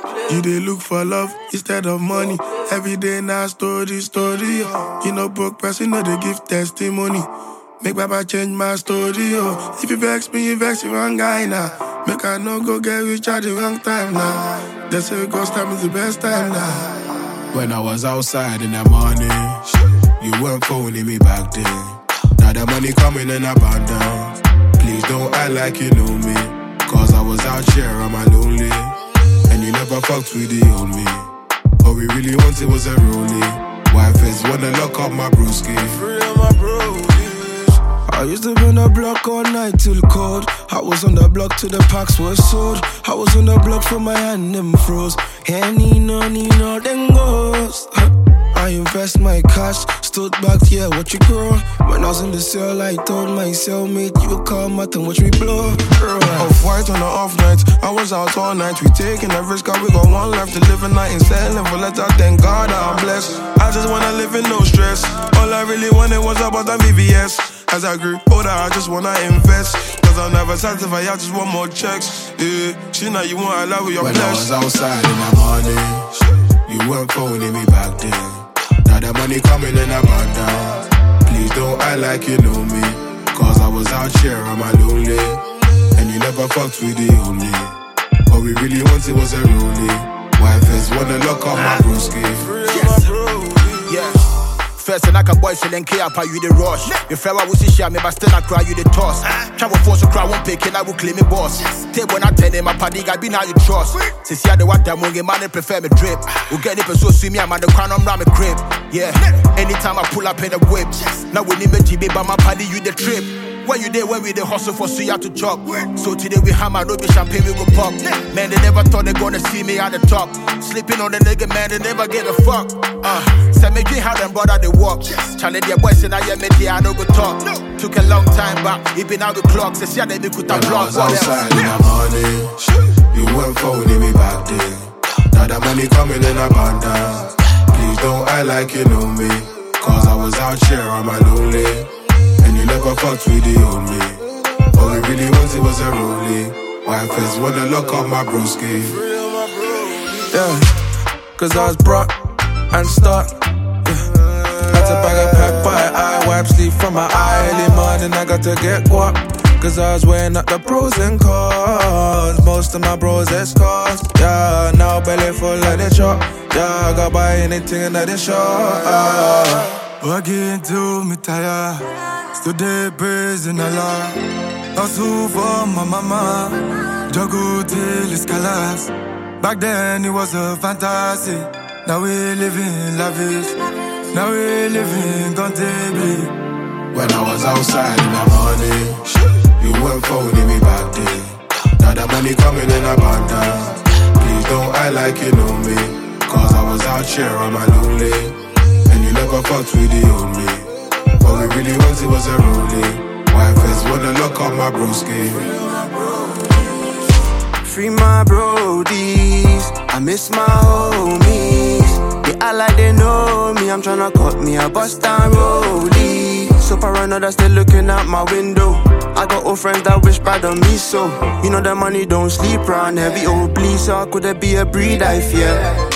You dey look for love instead of money. Every day now story. You know broke person, no they give testimony. Make Baba change my story, oh. If you vex me, you vex the wrong guy now. Make I no go get rich at the wrong time now. They say ghost time is the best time now. When I was outside in the morning, you weren't phoning me back then. Now the money coming in abundance. Please don't act like you know me. Cause I was out here on my lonely. And you never fucked with the old me. All we really wanted was a rollie. Wife is wanna lock up my broski. Free of my bro. I used to be on the block all night till cold. I was on the block till the packs were sold. I was on the block for my hand them froze. Henny no, then goes. I invest my cash, stood back, yeah, what you grow. When I was in the cell, I told my cellmate, you come out and watch me blow. Off-white on the off night, I was out all night. We taking a risk, cause we got one life to live a night. And selling for letter, thank God I'm blessed. I just wanna live in no stress. All I really wanted was about that VVS. As I grew older, I just wanna invest. Cause I'll never satisfy, I just want more checks. Yeah, she know you want to love with your flesh. When I was outside in the morning, you weren't phoning me back then. Now the money coming in abundance. Please don't act like you know me. Cause I was out here on my lonely. And you never fucked with the old me. All we really wanted was a rollie. Wife is wanna lock up my broski. Yeah. First and I can boys and then care about you the rush. If I was share me, but still I cry you the toss. Travel force to cry one pick and I will claim me boss. Take when I tell them my party, I be now you trust. Since you the one that won't get money, prefer me drip. We'll get it so see me, I'm on the crown, I'm around my crib. Yeah, anytime I pull up in the whip. Now we need me GB, but my party, you the trip. When you there, when we the hustle for so you have to chop. So today we hammer, no be champagne, we go pop. Man, they never thought they gonna see me at the top. Sleeping on the nigga, man, they never give a fuck. Say me get how them brother they walk. Challenge their boys and I am me, I no go talk. Took a long time back, it been out the clock. Say see they be put a block. When I was outside in the morning, you weren't phoning me back then. Now the money coming in abundance. Please don't act like you know me. Cause I was out here on my lonely. And you never fucked with the old me. All we really wanted was a rollie. Wife is wanna lock up my broski. Yeah, cause I was broke and stuck. Yeah. Had to bag a pack by eye wipe, sleep from my eye. Early morning I got to get guap. Cause I was weighing up the pros and cons. Most of my bros escorts. Yeah, now belly full like the chop. Yeah, I got buy anything in the shop. Working till me tired. Still there praising Allah. Hustle for my mama. Juggle till it's collapse. Back then it was a fantasy. Now we living lavish. Now we living comfortably. When I was outside in the morning, you weren't phoning me back then. Now the money coming in abundance. Please don't act like you know me. Cause I was out here on my lonely. And you never fucked with the old me. All we really wanted was a rollie. Wife is wanna lock up my broski. Free my brodies, I miss my homies. They act like they know me, I'm tryna cut me a bust down rollie. So paranoid that's still looking out my window. I got old friends that wish bad on me, so you know that money don't sleep round heavy old bleed, so could there be a breed I fear?